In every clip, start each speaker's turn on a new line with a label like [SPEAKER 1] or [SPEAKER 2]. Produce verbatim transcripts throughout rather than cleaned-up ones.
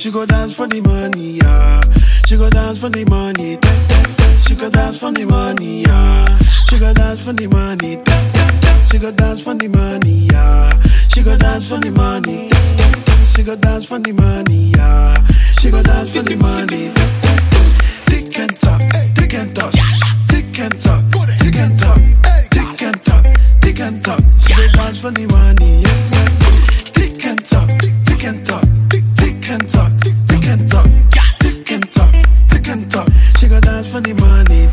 [SPEAKER 1] She go dance for the money, yeah. She go dance for the money, da, da, da. She go dance for the money, yeah. She go dance for the money, da, da, da. She go dance for the money, yeah. She go dance for the money, da, da, da. She go dance for the money, yeah. She go dance for the money, da, da, da. Tick and talk, tick and talk, tick and talk, tick and talk, tick and talk, tick and talk. She go dance for the money, yeah, yeah, yeah. Tick and talk, tick and talk, tick and talk, tick and talk, tick and talk, tick and talk. She go dance for the money.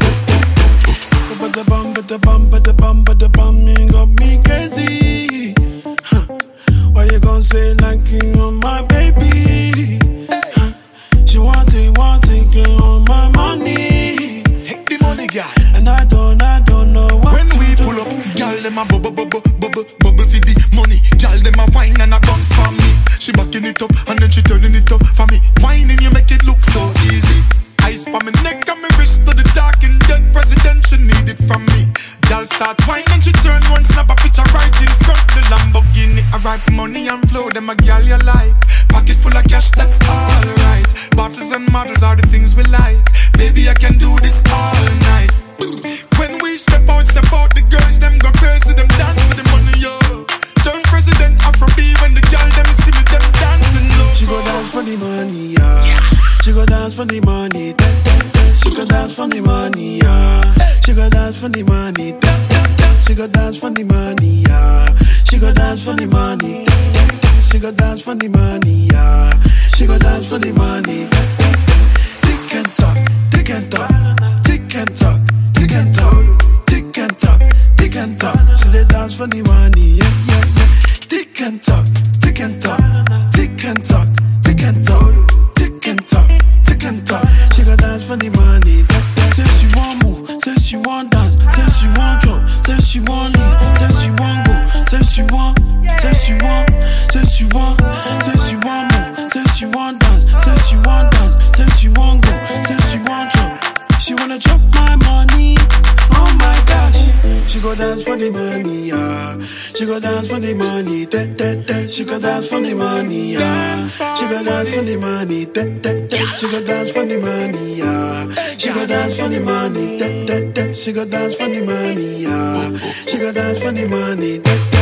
[SPEAKER 1] But the bum, but the bum, but the bum, but the bum, you got me crazy. Huh. Why you gon' say like you on my baby? Huh. She want it, want it, get on my money.
[SPEAKER 2] Take the money, girl.
[SPEAKER 1] And I don't, I don't know what
[SPEAKER 2] when
[SPEAKER 1] to
[SPEAKER 2] we
[SPEAKER 1] do.
[SPEAKER 2] pull up, girl, them a bubble, bubble, bubble, bubble for the money. Girl, them a wine and a bounce for me. She backing it up and then she turning it up for me. Whining, you make it look so easy. Ice pa my neck and my wrist to the dark and dead president she need it from me. Girl start wine and she turn one snap a picture right in front the Lamborghini. I write money and flow them a girl you like. Pocket full of cash that's alright. Bottles and models are the things we like. Baby I can do this all night. When we step out, step out the girls them go crazy. Them dance for the money yo. Turn president Afro-B when the girl them see me them dancing low.
[SPEAKER 1] She go dance for the money, yeah. She go dance for the money, da, da, da. She go dance for the money, yeah. She go dance for the money, da, da, da. She go dance for the money, yeah. She go dance for the money, da, da, da. She go dance for the money, yeah. She go dance for the money, da, da, da. Tick and talk, tick and talk, tick and talk, tick and talk, tick and talk, tick and talk. She dey dance for the money, yeah, yeah, yeah. Tick and talk, tick and talk, tick and talk, tick and talk, tick and talk, tick and talk. She go dance for the money. Say she want move, say she want dance, say she want drop, say she want leave, say she want go, say she want, say she want, say she want, say she want move, say she want dance, say she want dance, say she want go, say she want drop. She wanna drop my money, oh my gosh. She go dance for the money, yeah. She go dance for the money, da, da, da. She go dance for the money, yeah. She go dance for the money, da, da, da. She go dance for the money, yeah. She go dance for the money, da, da, da. She go dance for the money, yeah. She go dance for the money, da, da.